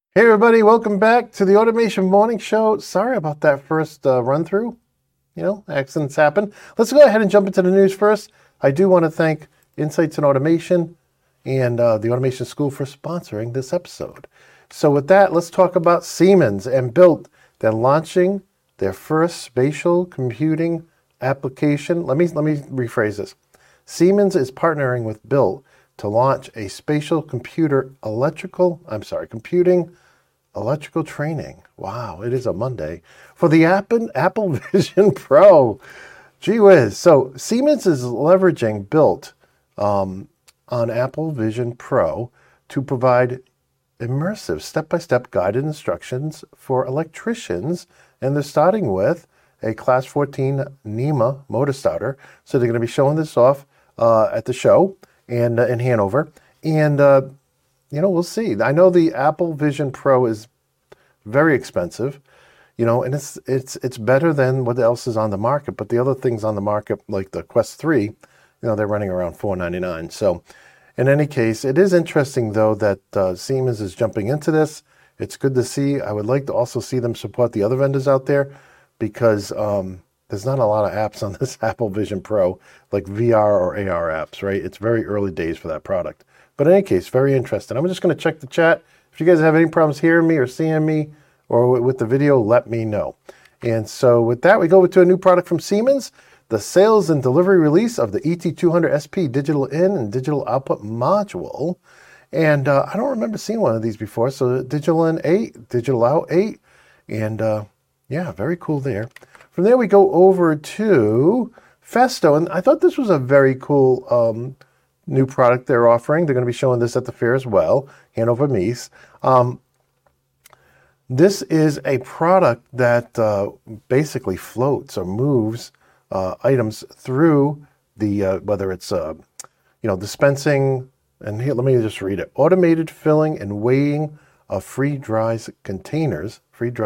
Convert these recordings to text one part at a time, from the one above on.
Hey everybody, welcome back to the Automation Morning Show. Sorry about that first run through. Accidents happen. Let's go ahead and jump into the news first. I do want to thank Insights in Automation and the Automation School for sponsoring this episode. So with that, let's talk about Siemens and Built. They're launching their first spatial computing application. Let me rephrase this. Siemens is partnering with Built to launch a spatial computing electrical training. Wow, it is a Monday for the Apple Vision Pro. Gee whiz. So Siemens is leveraging Built on Apple Vision Pro to provide immersive step-by-step guided instructions for electricians. And they're starting with a Class 14 NEMA motor starter. So they're going to be showing this off at the show and in Hanover. And we'll see. I know the Apple Vision Pro is very expensive, and it's better than what else is on the market. But the other things on the market, like the Quest 3, they're running around $499. So in any case, it is interesting, though, that Siemens is jumping into this. It's good to see. I would like to also see them support the other vendors out there because there's not a lot of apps on this Apple Vision Pro, like VR or AR apps, right? It's very early days for that product. But in any case, very interesting. I'm just going to check the chat. If you guys have any problems hearing me or seeing me or with the video, let me know. And so with that, we go over to a new product from Siemens, the sales and delivery release of the ET200 SP digital in and digital output module. And I don't remember seeing one of these before. So digital in 8, digital out 8. And yeah, very cool there. From there, we go over to Festo. And I thought this was a very cool new product they're offering. They're going to be showing this at the fair as well, Hanover Messe. This is a product that basically floats or moves items through the, whether it's, dispensing, and here, let me just read it. Automated filling and weighing of freeze-dried containers,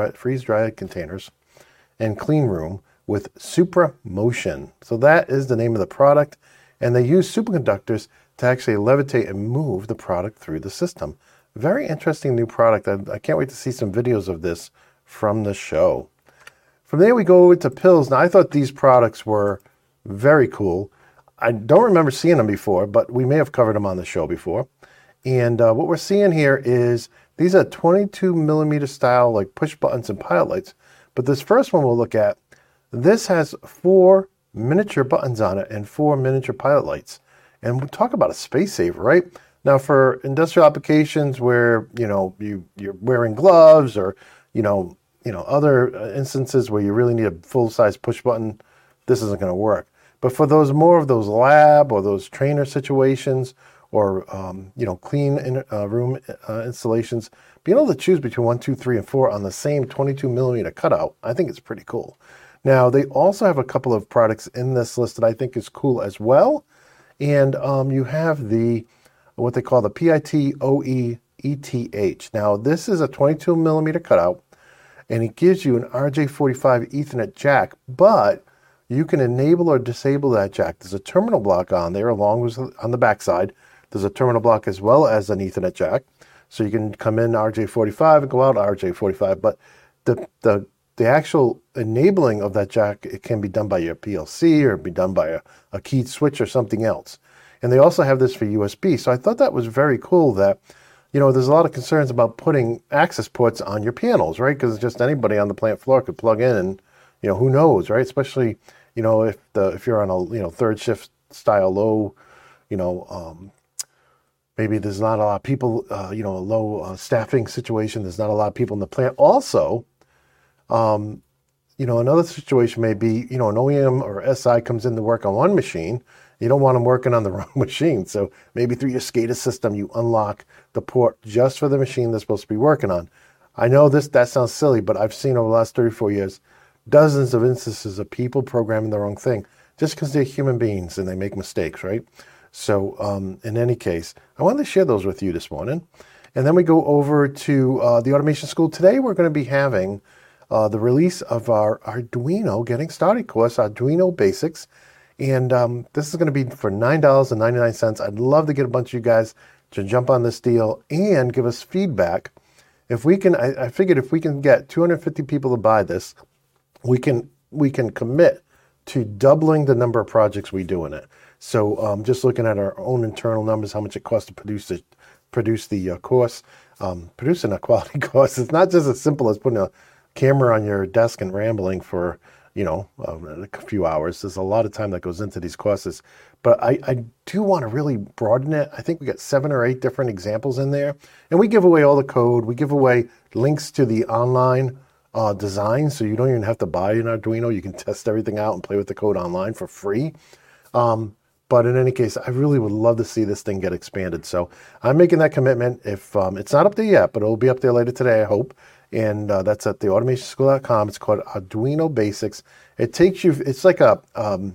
and clean room with Supra Motion. So that is the name of the product. And they use superconductors to actually levitate and move the product through the system. Very interesting new product. I can't wait to see some videos of this from the show. From there, we go over to pills. Now, I thought these products were very cool. I don't remember seeing them before, but we may have covered them on the show before. And what we're seeing here is these are 22 millimeter style, like push buttons and pilot lights. But this first one we'll look at, this has 4 miniature buttons on it and 4 miniature pilot lights. And we'll talk about a space saver, right? Now, for industrial applications where, you're wearing gloves or, other instances where you really need a full-size push button, this isn't going to work. But for those more of those lab or those trainer situations or, clean room installations, being able to choose between 1, 2, 3, and 4 on the same 22 millimeter cutout, I think it's pretty cool. Now, they also have a couple of products in this list that I think is cool as well. And you have what they call the PIT-OE ETH. Now, this is a 22 millimeter cutout, and it gives you an RJ45 Ethernet jack, but you can enable or disable that jack. There's a terminal block on there, along with on the backside. There's a terminal block as well as an Ethernet jack. So you can come in RJ45 and go out RJ45, but the actual enabling of that jack, it can be done by your PLC or be done by a keyed switch or something else. And they also have this for USB. So I thought that was very cool that, there's a lot of concerns about putting access ports on your panels, right? Because just anybody on the plant floor could plug in and, who knows, right? Especially, if you're on a, third shift style low, maybe there's not a lot of people, a low staffing situation. There's not a lot of people in the plant. Also, another situation may be, an OEM or SI comes in to work on one machine. You don't want them working on the wrong machine. So maybe through your SCADA system, you unlock the port just for the machine they're supposed to be working on. I know that sounds silly, but I've seen over the last 34 years, dozens of instances of people programming the wrong thing just because they're human beings and they make mistakes, right? So in any case, I wanted to share those with you this morning. And then we go over to the Automation School. Today, we're going to be having the release of our Arduino Getting Started course, Arduino Basics. And this is going to be for $9.99. I'd love to get a bunch of you guys to jump on this deal and give us feedback if we can, I figured if we can get 250 people to buy this, we can commit to doubling the number of projects we do in it. So just looking at our own internal numbers, how much it costs to produce the course, producing a quality course. It's not just as simple as putting a camera on your desk and rambling for a few hours. There's a lot of time that goes into these courses. But I do want to really broaden it. I think we got 7 or 8 different examples in there. And we give away all the code. We give away links to the online design, so you don't even have to buy an Arduino. You can test everything out and play with the code online for free. But in any case, I really would love to see this thing get expanded. So I'm making that commitment. If it's not up there yet, but it'll be up there later today, I hope. And that's at theautomationschool.com. It's called Arduino Basics. It takes you, it's like a,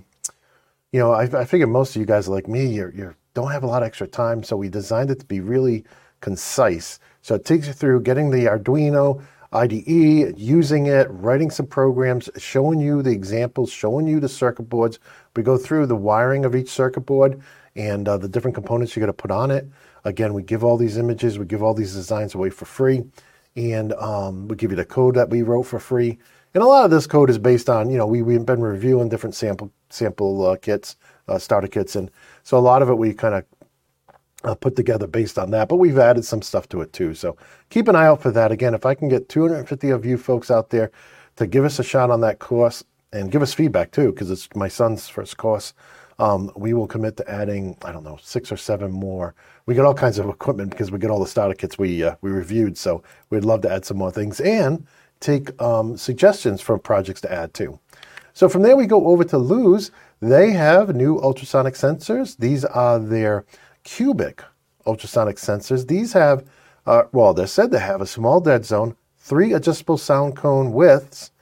I figure most of you guys are like me, you don't have a lot of extra time. So we designed it to be really concise. So it takes you through getting the Arduino IDE, using it, writing some programs, showing you the examples, showing you the circuit boards. We go through the wiring of each circuit board and the different components you got to put on it. Again, we give all these images, we give all these designs away for free. And we give you the code that we wrote for free. And a lot of this code is based on, we've been reviewing different sample kits, starter kits. And so a lot of it we kind of put together based on that. But we've added some stuff to it too. So keep an eye out for that. Again, if I can get 250 of you folks out there to give us a shot on that course and give us feedback too, because it's my son's first course, we will commit to adding, 6 or 7 more. We got all kinds of equipment because we get all the starter kits we reviewed. So we'd love to add some more things and take suggestions for projects to add too. So from there we go over to Luz. They have new ultrasonic sensors. These are their cubic ultrasonic sensors. These have, they're said to have a small dead zone, 3 adjustable sound cone widths,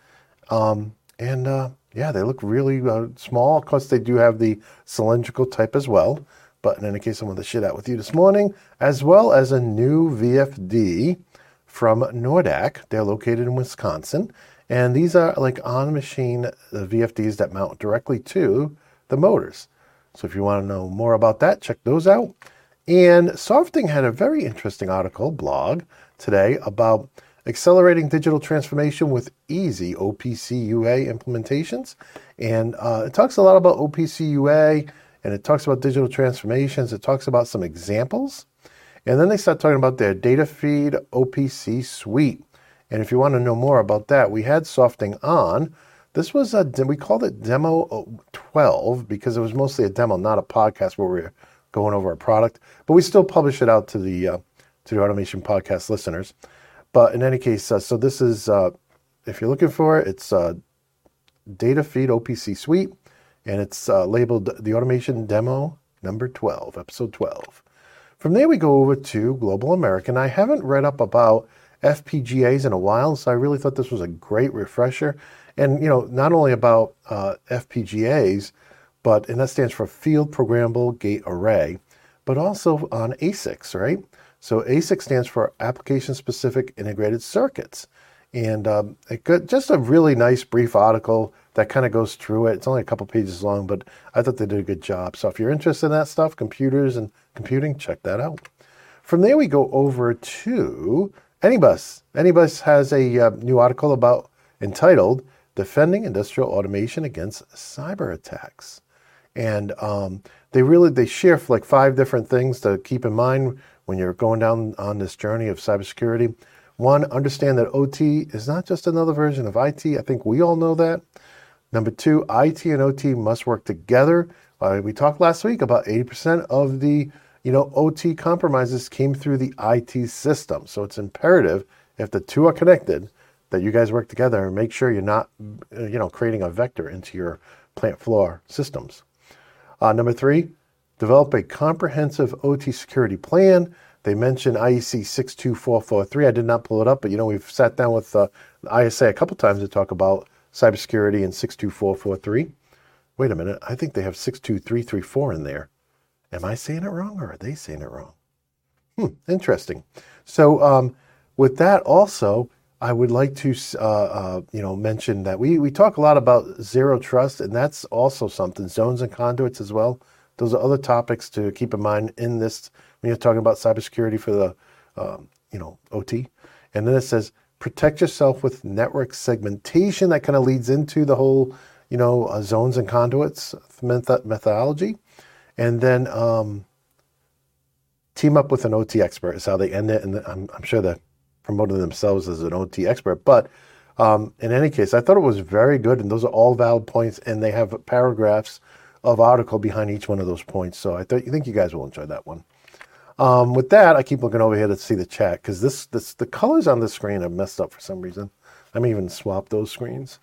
they look really small. Of course, they do have the cylindrical type as well. But in any case, I wanted to share that with you this morning, as well as a new VFD from Nordak. They're located in Wisconsin. And these are like on-machine VFDs that mount directly to the motors. So if you want to know more about that, check those out. And Softing had a very interesting blog today about accelerating digital transformation with easy OPC UA implementations. And it talks a lot about OPC UA, and it talks about digital transformations. It talks about some examples. And then they start talking about their data feed OPC suite. And if you want to know more about that, we had Softing on. This was we called it Demo 12 because it was mostly a demo, not a podcast where we were going over a product. But we still publish it out to the Automation Podcast listeners. But in any case, so this is, if you're looking for it, it's Data Feed OPC Suite, and it's labeled the Automation Demo number 12, episode 12. From there, we go over to Global American. I haven't read up about FPGAs in a while, so I really thought this was a great refresher. And, not only about FPGAs, and that stands for Field Programmable Gate Array, but also on ASICs, right? So ASIC stands for Application-Specific Integrated Circuits. And it got just a really nice brief article that kind of goes through it. It's only a couple pages long, but I thought they did a good job. So if you're interested in that stuff, computers and computing, check that out. From there, we go over to Anybus. Anybus has a new article entitled Defending Industrial Automation Against Cyber Attacks. And they share like 5 different things to keep in mind when you're going down on this journey of cybersecurity. 1, understand that OT is not just another version of IT. I think we all know that. Number 2, IT and OT must work together. We talked last week about 80% of the OT compromises came through the IT system. So it's imperative, if the two are connected, that you guys work together and make sure you're not creating a vector into your plant floor systems. Number 3, develop a comprehensive OT security plan. They mentioned IEC 62443. I did not pull it up, but we've sat down with ISA a couple times to talk about cybersecurity in 62443. Wait a minute, I think they have 62334 in there. Am I saying it wrong, or are they saying it wrong? Interesting. So with that also, I would like to mention that we talk a lot about zero trust, and that's also something. Zones and conduits as well. Those are other topics to keep in mind in this when you're talking about cybersecurity for the OT. And then it says, protect yourself with network segmentation. That kind of leads into the whole, zones and conduits methodology. And then team up with an OT expert is how they end it. And I'm sure they're promoting themselves as an OT expert. But in any case, I thought it was very good. And those are all valid points. And they have paragraphs of article behind each one of those points. So I think you guys will enjoy that one. With that, I keep looking over here to see the chat because the colors on the screen are messed up for some reason. I may even swap those screens.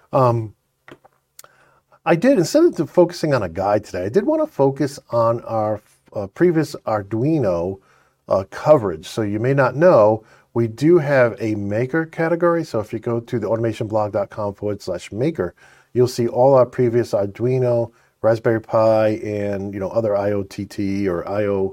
I did, instead of focusing on a guide today, I did want to focus on our previous Arduino coverage. So you may not know, we do have a maker category. So if you go to the automationblog.com/maker, you'll see all our previous Arduino, Raspberry Pi, and other IoTT or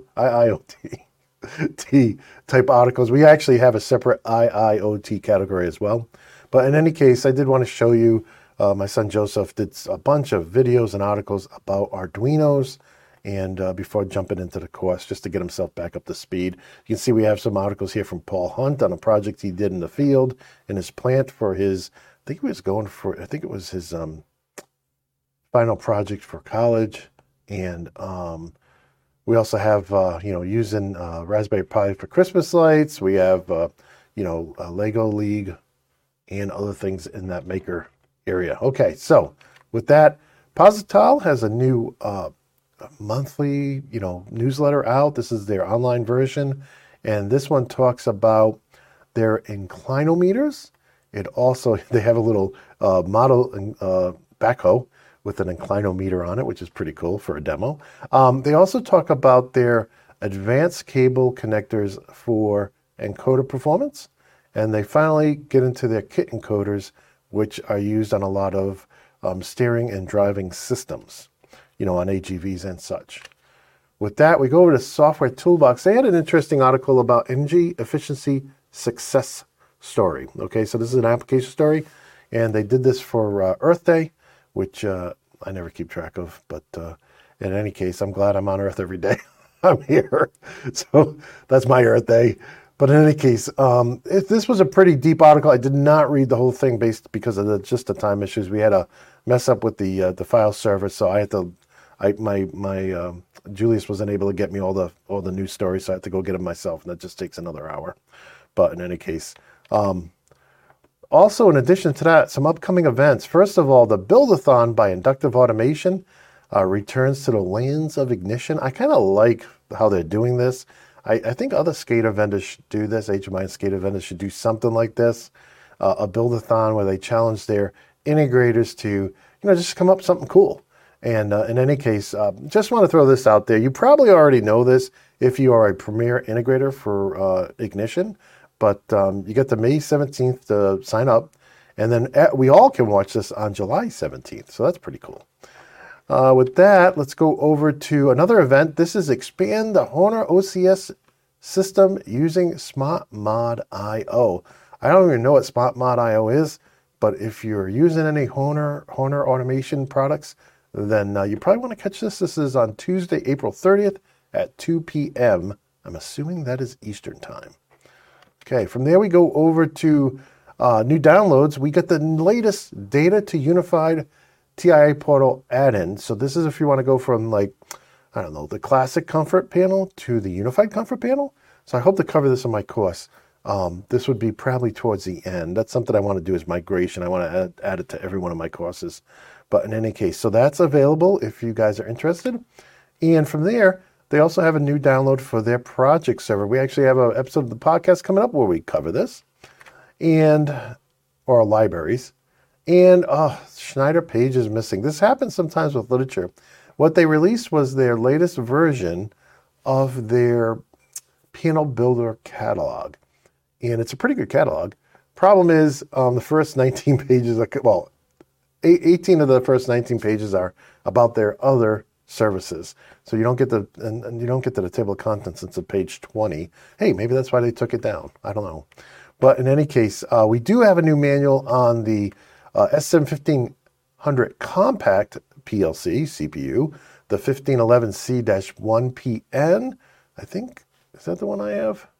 IIoT type articles. We actually have a separate IIoT category as well. But in any case, I did want to show you, my son Joseph did a bunch of videos and articles about Arduinos, and before jumping into the course, just to get himself back up to speed. You can see we have some articles here from Paul Hunt on a project he did in the field in his plant for his, I think it was his final project for college. And we also have, using Raspberry Pi for Christmas lights. We have, Lego League and other things in that maker area. Okay, so with that, Posital has a new monthly, newsletter out. This is their online version. And this one talks about their inclinometers. They have a little model backhoe with an inclinometer on it, which is pretty cool for a demo. They also talk about their advanced cable connectors for encoder performance. And they finally get into their kit encoders, which are used on a lot of steering and driving systems, on AGVs and such. With that, we go over to Software Toolbox. They had an interesting article about energy efficiency success story. Okay, so this is an application story, and they did this for Earth Day, which I never keep track of. But in any case, I'm glad I'm on Earth every day. I'm here. So that's my Earth Day. But in any case, this was a pretty deep article. I did not read the whole thing because of just the time issues. We had a mess up with the file server, so I had to. Julius wasn't able to get me all the news stories, so I had to go get them myself, and that just takes another hour. But in any case, also in addition to that, some upcoming events. First of all, the Build-a-thon by Inductive Automation returns to the lands of ignition. I kind of like how they're doing this. I think other SCADA vendors should do this. HMI and SCADA vendors should do something like this, a build-a-thon where they challenge their integrators to, just come up with something cool. And in any case, just want to throw this out there. You probably already know this if you are a premier integrator for Ignition, but you get to May 17th to sign up, and then we all can watch this on July 17th. So that's pretty cool. With that, let's go over to another event. This is Expand the Honor OCS System using SmartMod.io. I don't even know what SmartMod.io is, but if you're using any Honor automation products, then you probably want to catch this. This is on Tuesday, April 30th at 2 p.m. I'm assuming that is Eastern Time. Okay, from there we go over to new downloads. We get the latest Data to Unified TIA Portal add-in. So this is if you want to go from the classic comfort panel to the unified comfort panel. So I hope to cover this in my course. This would be probably towards the end. That's something I want to do is migration. I want to add it to every one of my courses. But in any case, so that's available if you guys are interested. And from there, they also have a new download for their project server. We actually have an episode of the podcast coming up where we cover this, or libraries. And Schneider Page is missing. This happens sometimes with literature. What they released was their latest version of their Panel Builder catalog. And it's a pretty good catalog. Problem is, the first 19 pages, 18 of the first 19 pages are about their other services. So you don't get to the table of contents until page 20. Hey, maybe that's why they took it down. I don't know. But in any case, we do have a new manual on the SM1500 Compact PLC CPU, the 1511C-1PN. I think, is that the one I have?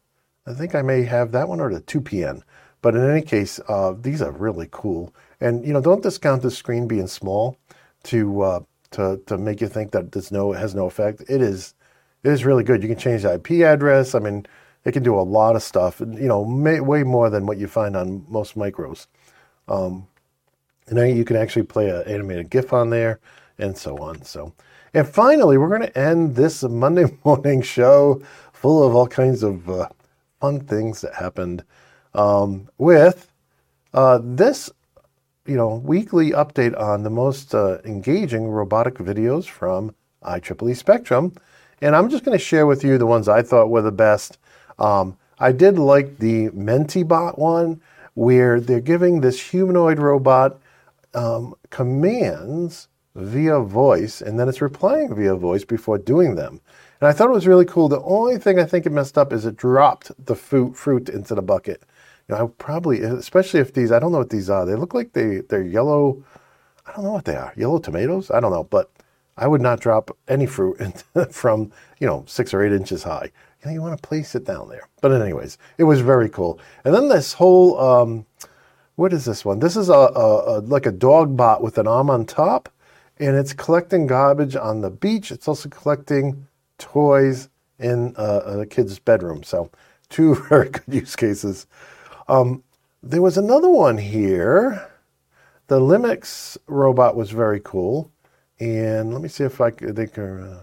I think I may have that one or the 2PN. But in any case, these are really cool. And, don't discount the screen being small to make you think that it has no effect. It is really good. You can change the IP address. I mean, it can do a lot of stuff, way more than what you find on most micros. And then you can actually play an animated GIF on there and so on. And finally, we're going to end this Monday morning show full of all kinds of fun things that happened with this, weekly update on the most engaging robotic videos from IEEE Spectrum. And I'm just going to share with you the ones I thought were the best. I did like the Mentibot one, where they're giving this humanoid robot commands via voice, and then it's replying via voice before doing them. And I thought it was really cool. The only thing I think it messed up is it dropped the fruit into the bucket. I probably, especially if these, I don't know what these are. They look like they're yellow. I don't know what they are. Yellow tomatoes? I don't know. But I would not drop any fruit from, 6 or 8 inches high. You want to place it down there. But anyways, it was very cool. And then this whole, what is this one? This is like a dog bot with an arm on top, and it's collecting garbage on the beach. It's also collecting toys in a kid's bedroom. So 2 very good use cases. There was another one here. The Limix robot was very cool. And let me see if they can...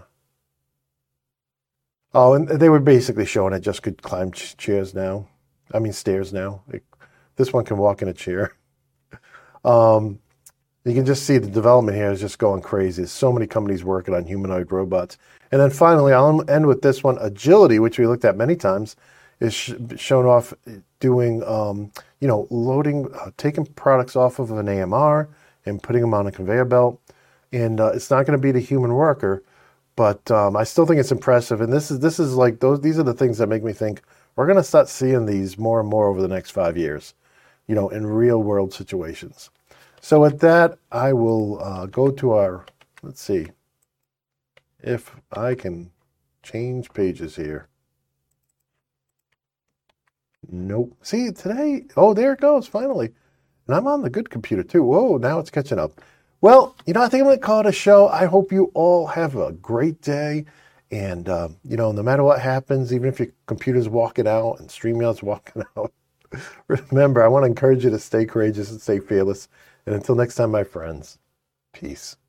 and they were basically showing it just could climb stairs now. This one can walk in a chair. You can just see the development here is just going crazy. There's so many companies working on humanoid robots. And then finally, I'll end with this one. Agility, which we looked at many times, is shown off doing, loading, taking products off of an AMR and putting them on a conveyor belt. And it's not going to be the human worker, but I still think it's impressive. And this is like these are the things that make me think we're going to start seeing these more and more over the next 5 years, in real world situations. So with that, I will go to our, let's see if I can change pages here. Nope. See, today, there it goes, finally. And I'm on the good computer too. Whoa, now it's catching up. Well, I think I'm going to call it a show. I hope you all have a great day. And, no matter what happens, even if your computer's walking out and StreamYard's walking out, remember, I want to encourage you to stay courageous and stay fearless. And until next time, my friends, peace.